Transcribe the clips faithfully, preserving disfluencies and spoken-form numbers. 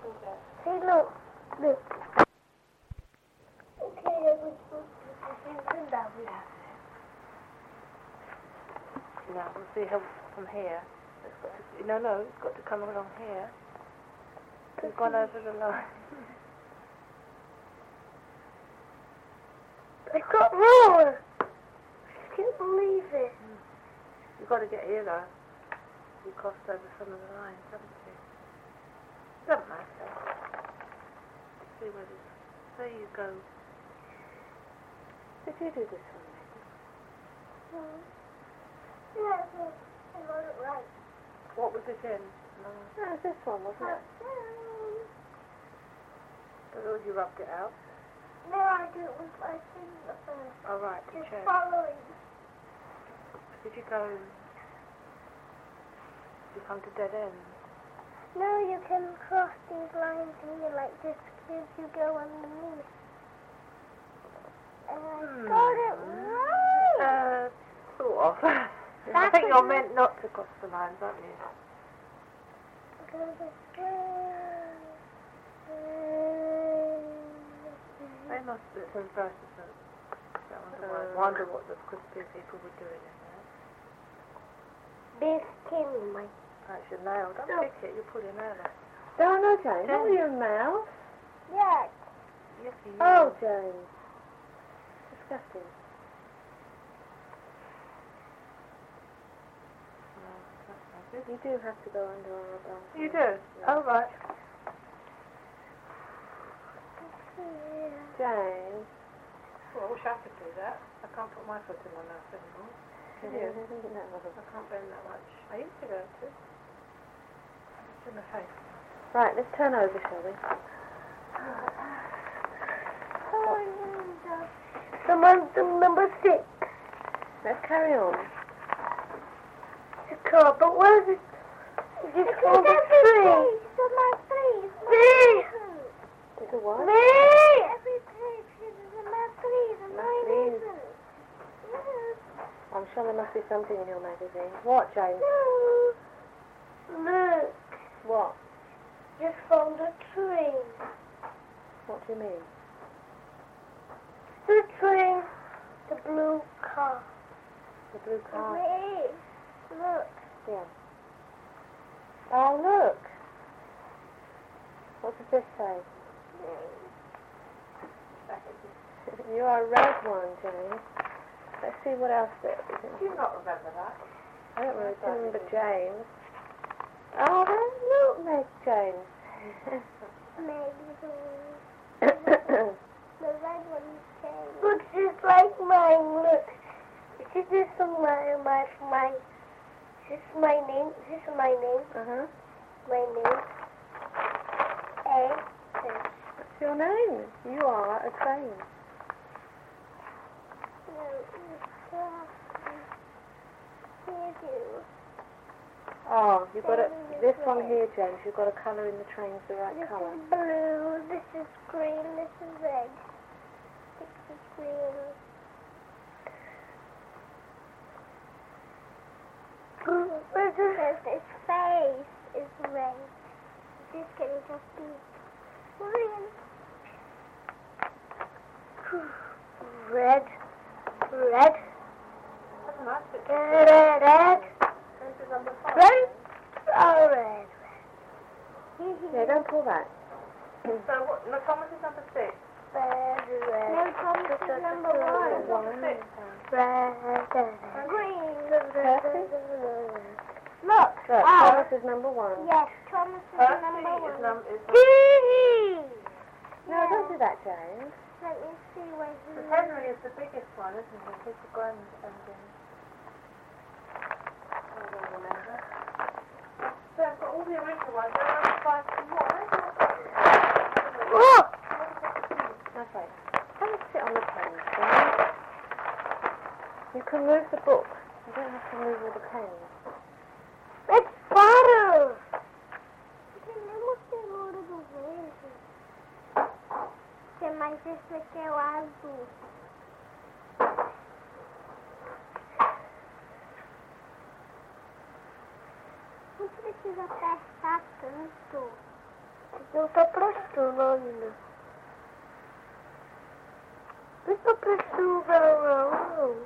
See, look. Look. Okay, we're supposed to do that. Now, we'll see how from here. It's got to, no, no, it's got to come along here. We've gone over the line. I got wrong. I can't believe it. Mm. You've got to get here, though. You crossed over some of the lines, haven't you? Doesn't matter. See where this... There you go. Did you do this one, Meg? Mm. Yeah, I got it right. What was it in? No, no it was this one, wasn't it? Oh, you rubbed it out? No, I did it with my finger first. Oh, right, to Just check. following. Did you go... Did you come to dead ends? No, you can cross these lines here like this if you go underneath. And I Hmm. got it right. Uh, sort of. I That's think you're a- meant not to cross the lines, aren't you? Go this way. They must be some verses. I wonder, why, Uh, wonder what the crispy people were doing in there. This tin, my. That's your nail. Don't No. pick it, you pull your nail out. Oh, no, James. James. Not with your mouth. Yes. Yucky, you. Oh, James. Disgusting. No, that's not good. You do have to go under our belt. You do? Yeah. Oh, right. James. Well, I wish I could do that. I can't put my foot in my mouth anymore. Can you? No. I can't bend that much. I used to go to. It's in the face. Right, let's turn over, shall we? The month number six. Let's carry on. The car, but what is it? Is it called a tree? Three. There's a what? Three. Every page is a math please. And Math mine please. isn't. Yes. I'm sure there must be something in your magazine. What, James? No. Look. What? Just found a tree. What do you mean? The tree. The blue car. The blue car. Wait. Look. Yeah. Oh, look. What does this say? You are a red one, James. Let's see what else there is. Do you not remember that? I don't really remember James. Oh, there's look, Meg James. Maybe the red one came. Looks just like mine. Look. This is from my my my. This is my name. This is my name. Uh huh. My name. A. What's your name? You are a train. Oh, you've got a, this one here, James. You've got to colour in the trains the right This colour. is blue. This is green. This is red. This is green. This is his face is red. This can just be green. Red. Red. That's a nice picture. Red. Red. This is number five. Red. Oh, red. Yeah, don't pull that. So what? No, Thomas is number six. Red. Red. No, Thomas is number Who's one. number six? Red. Green. Look, look, Ah. Thomas is number one. Yes, Thomas is Percy number is one. number... Is number Hee-hee. No, don't do that, James. Let me see where he But is. Henry is the biggest one, isn't he? He's the grand ending. I don't remember. So I've got all the original ones. They're only five to one. Oh! That's right. Don't sit on the pen, James. You can move the book. You don't have to move all the pens. It's butter! Que mais esse aqui é o azul. Não precisa apertar tanto. No está pressionando. Está pressionando.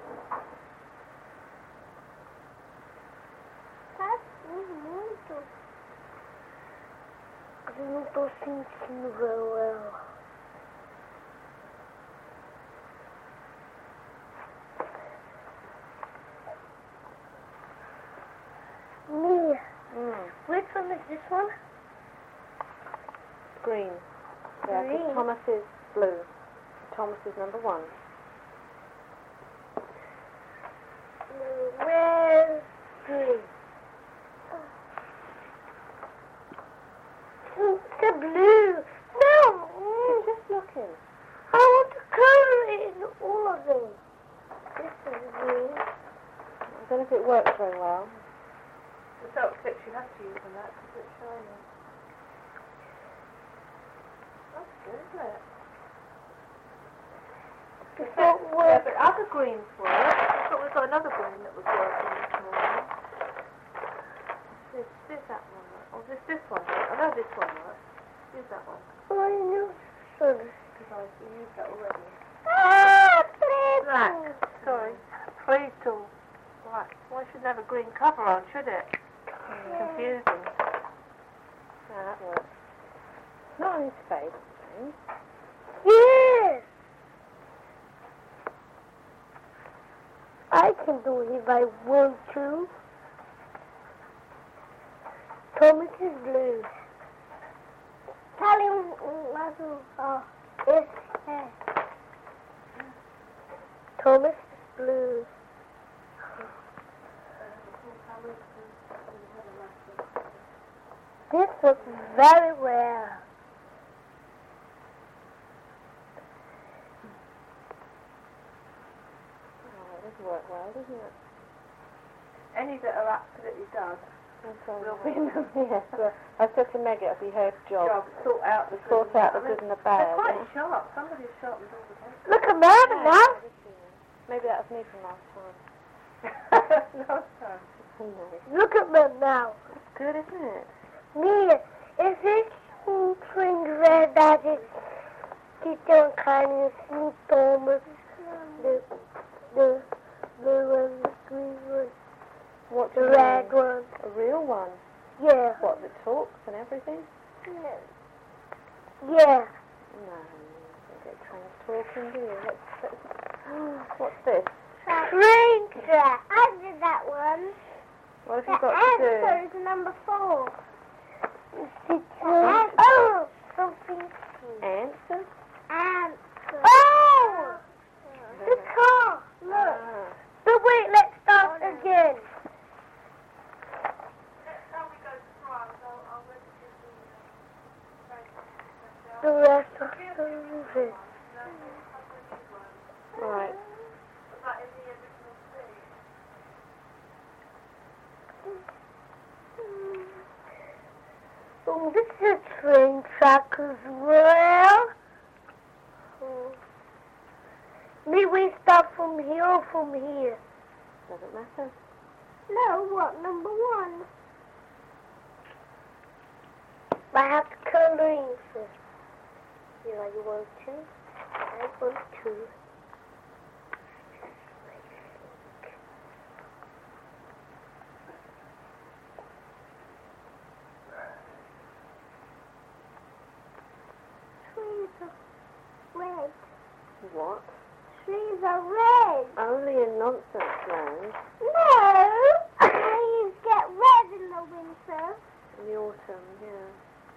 Tá muito. Eu não tô sentindo ela. Mia, Mm. which one is this one? Green. Yeah, 'cause Green. Thomas is blue. Thomas is number one. Where's green? The blue. No. You're just looking. I want to color it in all of them. This is green. I don't know if it works very well. The felt tips you have to use on that because it's shiny. That's good, isn't it? It Yeah, won't work. but other greens work. But we've got another green that was working this morning. This, this, that one. Or this, this one. I know this one works. Use that one. Oh, I knew so. Because I used that already. Ah, please. Black. Sorry. Please tool. Black. Well, it shouldn't have a green cover on, should it? It's confusing. Yeah, that works. Not on his face. eh? Yes. I can do it if I want to. Thomas is blue. Tell him uh, it's uh, Thomas is blue. This looks very well. Oh, it does work well, doesn't it? Any that are absolutely done. That's all Will right. be enough. Yes, well, I said to Meg it'll be her job. Job. Sort out the to sort good out the and good and the They're bad. quite yeah. sharp. Somebody's sharpened all the pencils. Look at Mama Yeah, now. I've seen it. Maybe that was me from last time. No time. Who knows? Look at me now. It's good, isn't it? Mia, is this twin red that is keep on kind of sneak Thomas? The the the one, the green one, What the do you red mean? one. A real one? Yeah. What, that talks and everything? Yeah. No, you don't get trained talking, do you? Let's, let's, what's this? Train track. I did that one. What have you The got to answer is number four. Oh, something. do? Answer? Answer. Oh! The car. Look. Ah. But wait, let's start again. The rest of the movie. Right. Oh, this is a train track as well. Oh. Maybe we start from here or from here. Doesn't matter. No, what, number one? I have to color in first. You know, you want to? I want to. Trees are red. What? Trees are red. Only in nonsense land. No! Trees get red in the winter. In the autumn, yeah.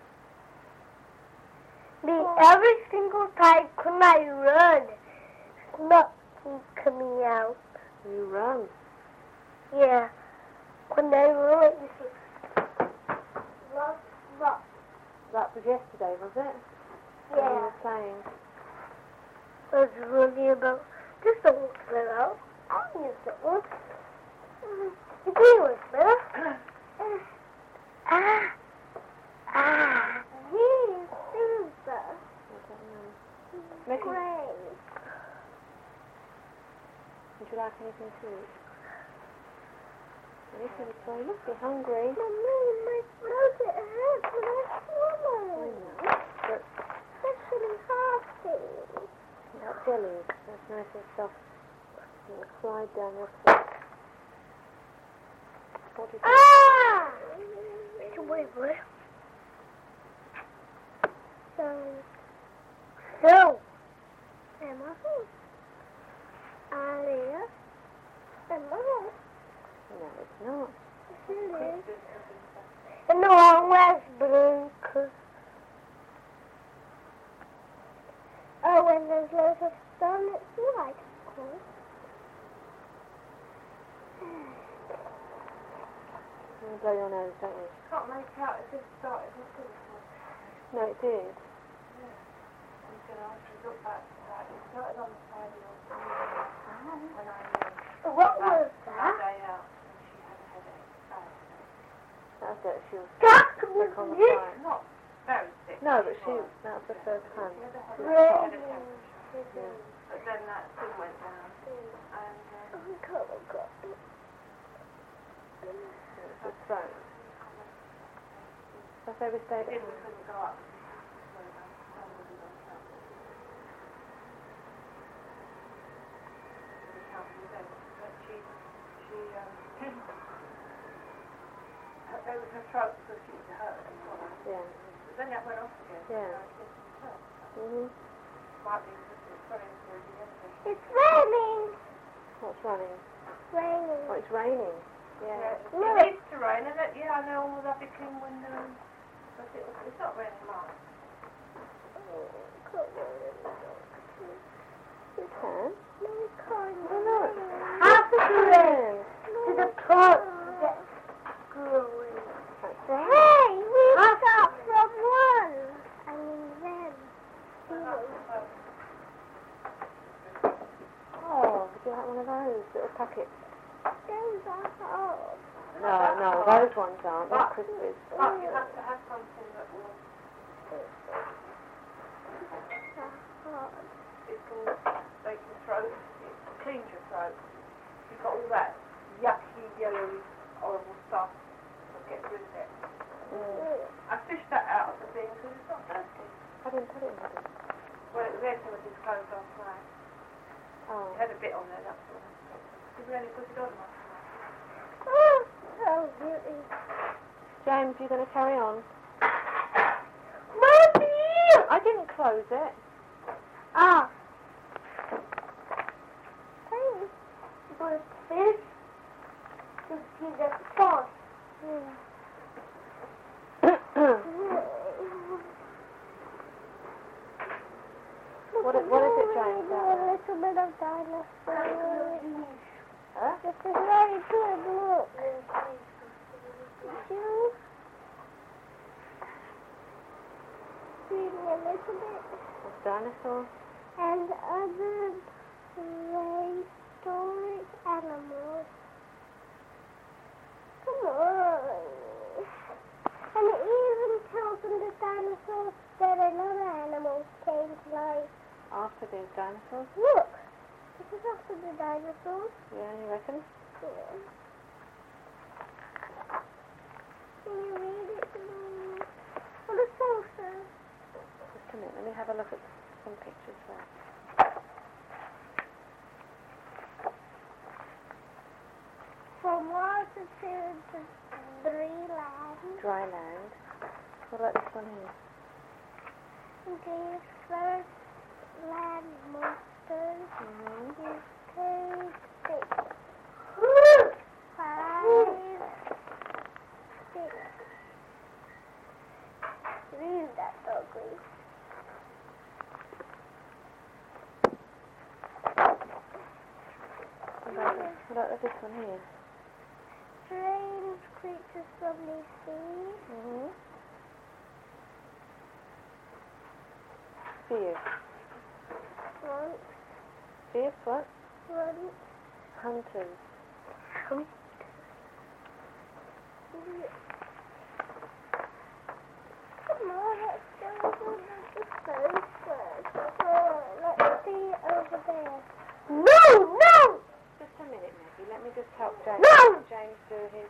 Me, every single time when I run, smoke keeps coming out. You run. Yeah. When I run, you see. Lots, lots. That was yesterday, was it? When you Yeah. were playing. I was running about. This one was better. I'll use that one. The green one's better. Ah. Ah. Green, silver. I don't know. Make it- Gray. Would you like anything to eat? Anything at all? You must be hungry. Mommy, my mouth it hurts when I swallow. slide down your foot. What do you think? Ah! It's a weird word. So, so, Emma, Alia, Emma. No, it's not. Yes, it is. And the one was blue. 'Cause oh, when there's loads of sun, it's white, of course. You blow your nose, don't you? Can't make out if it started with this one. No, it did. Yeah. I'm going to ask you to look back to that. It started on the side of your knee when I um, What that, was that that? day out and she had a headache. Oh, That's it. She was That sick was on the it. flight. not very sick. No, but she, that was the first time. She had a She headache. was She had a sick. temperature. Yeah. But then that still went down. And um, Oh, God, oh, God. It was the throat. So I say we stayed we at home. couldn't go up. So the sun wasn't on top. We counted them. But she, she, um, her, it was her throat because she was hurt. Yeah. But then that went off again. Yeah. Mhm. Might be because it's running through the end. It's raining. What's running? Raining. Oh, it's raining. Yeah, Yeah. Look. it needs to rain, and it, yeah, I know all that big clean window. But it, it's not raining much. Oh, come on. You can. No, we can't. Oh, no. Half the Then. to the pot gets growing. That's right. Hey, we start from one. I mean, then. Oh, would you like one of those little packets? Those are hard. No, no, those ones aren't. They're Crispies. But you have to have something that will, Hard. it can make your throat, it cleans your throat. You've got all that yucky, yellowy, horrible stuff. It'll get rid of it. Mm. I fished that out of the thing because it's not dirty. I didn't put it in there. Well, it was there some of his clothes last night. Oh. It had a bit on there, that's all. Did you really put it on last night? Oh, so beauty. James, you going to carry on? Mommy! I didn't close it. Ah. Hey, but this is the sauce. What is- what is it, James? A little bit of dinosaur. Huh? This is very good, look. You reading a little bit. What's dinosaur? And other prehistoric animals. Come on. And it even tells them the dinosaurs that another animal came to life. After these dinosaurs? Look, this is after the dinosaurs. Yeah, you reckon? Yeah. Can you read it to me? What the song says? Just a minute, let me have a look at some pictures first. From water to the three lands. Dry land. What about this one here? The first land monsters. Mm-hmm. You take six. Five. Six. Read that, doggy. What about, this? What about this one here? Strange creatures from the sea. Mm-hmm. Fierce. Once. Fierce what? Once. Hunters. Come on, let's go over the first one. Oh, let's see over there. No, no! Just a minute, Maggie. Let me just help James. No! James do his.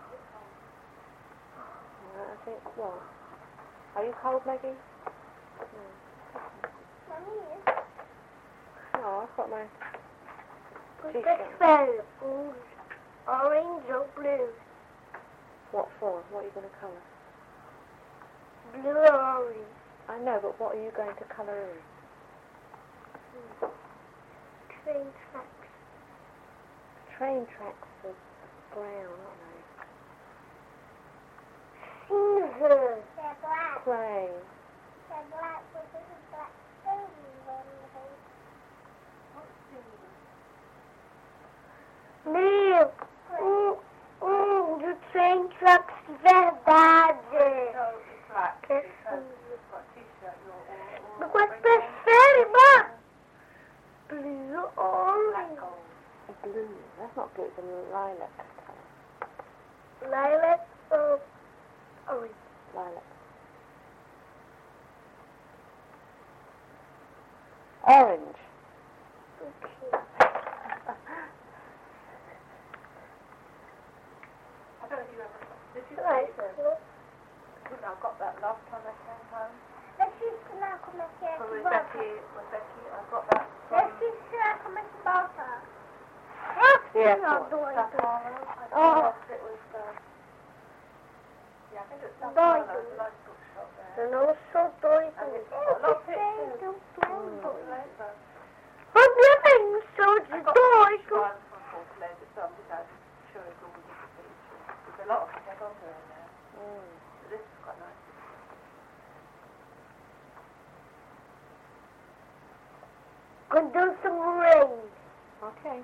Alright, I think. What? Are you cold, Maggie? No, I've got my Put T-shirt. the spell, orange or blue? What for? What are you going to colour? Blue or orange? I know, but what are you going to colour in? Train tracks. Train tracks are brown, aren't they? Scissors. They're black. Grey. They're black with little black stones on them. Neil, mm, mm, the train tracks very bad. Look what's the very much. Blue or orange? Blue. That's not blue, it's a lilac colour. Lilac or orange? Lilac. Orange. Okay. I don't know if you ever... Did you Right. say this? I think I got that last time I came home. Let's just snack on the cake. From with Becky, with Becky, I got that from... Let's just snack on the butter. Yeah, not of doing Safara. I Oh. thought it was... Uh, yeah, I think it was Doy. Safara. There's a nice bookshop there. And also toys. And it's got a lot of pictures. Book later. What do you mean? So I the got toys. one from Book later, so I'm just out showing all the different pictures. There's a lot of Patagonia in there. Mm. But this is quite nice. Could do some rain. Okay.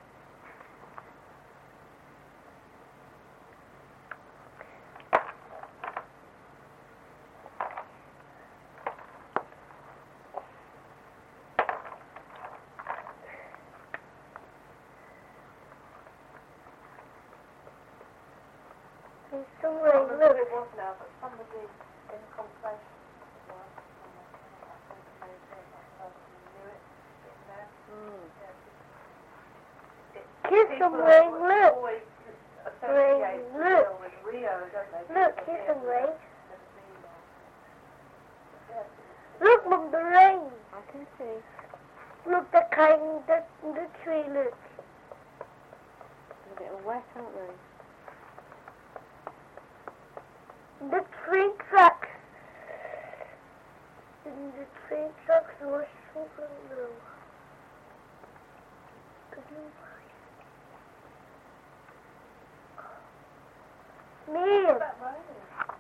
There's some I rain. don't know who Look. it was now, but somebody in conversation was, I think maybe that person knew it, in there. Mm. Yeah, it, Here's some people rain. always Look. associate Rain, Brazil look. with Rio, don't they? Look, Because here's they're some rain. never been there. Yeah. Look, Mum, the rain. I can see. Look, the kind, the, the tree, look. They're a bit wet, aren't they? The train tracks. And the train tracks were so blue. Neil, That rain.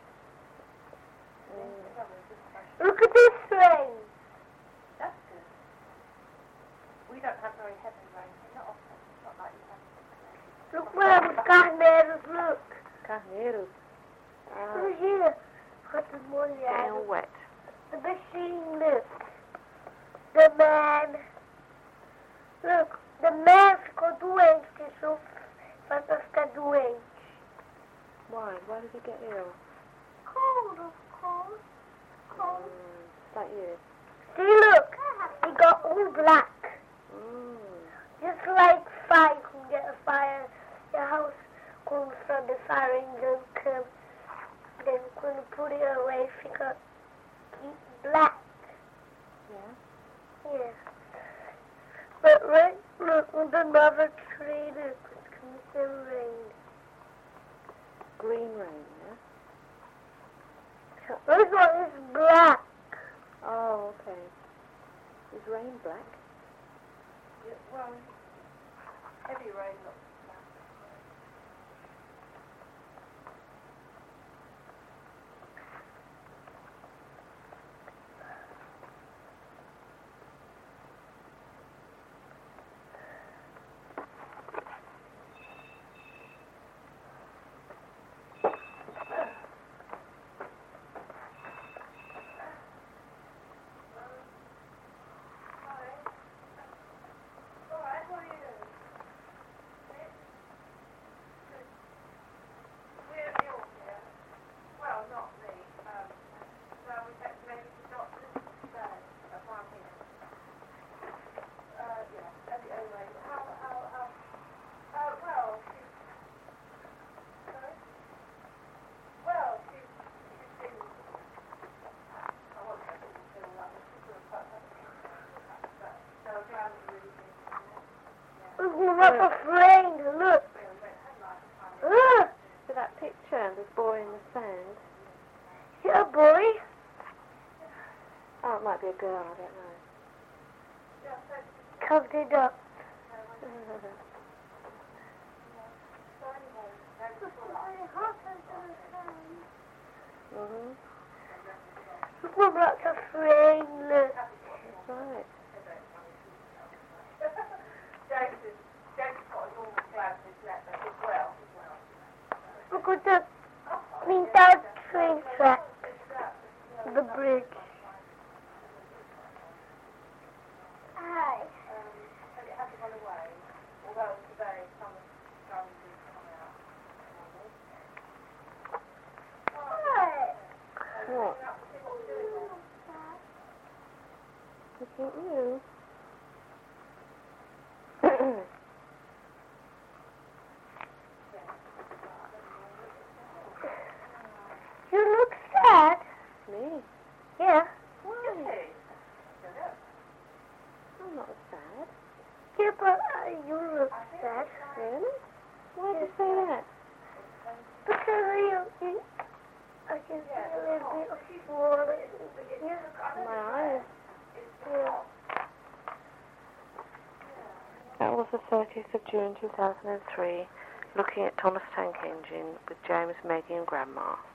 Mm. look at this rain. That's good. We don't have very heavy rain, not often. It's not like you have. Look where the carneiros, look. Carneiros. Ah, Look here. Got the molhado. getting all wet. The machine, look. The man. Look, the man ficou doente. So faz pra ficar doente. Why? Why did he get ill? Cold, of course. Cold. Mm. Is that you? See, look. He got all black. Mm. Just like fire can get a fire. Your house comes from the fire engine come. Then when you put it away, fica black. Yeah. Yeah. But right, look, with another tree, look, it's coming some rain. Green rain, yeah? This one is black. Oh, okay. Is rain black? Yeah, well, heavy rain, not bad. I'm not afraid. Look. Look. See that picture of this boy in the sand? Yeah, boy. Oh, it might be a girl, I don't know. Covered it up. mm-hmm. I'm not afraid. Look. That's right. Look at the cleaned out train track. The bridge. Hi. What? Look at you. You look sad. Me? Yeah. Why? I'm not sad. Yeah, but uh, you look sad. Really? Why did you say that? Because you, you, I can see a little bit of water. Yeah. My eyes. Yeah. That was the thirtieth of June two thousand three, looking at Thomas Tank Engine with James, Maggie and Grandma.